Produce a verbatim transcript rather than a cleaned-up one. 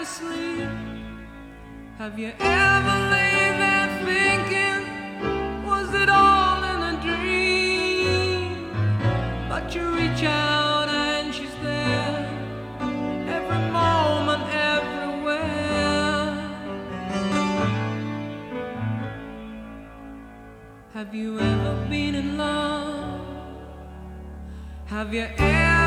ever sleep? Have you ever laid there thinking, was it all in a dream? But you reach out and she's there, every moment, everywhere. Have you ever been in love? Have you ever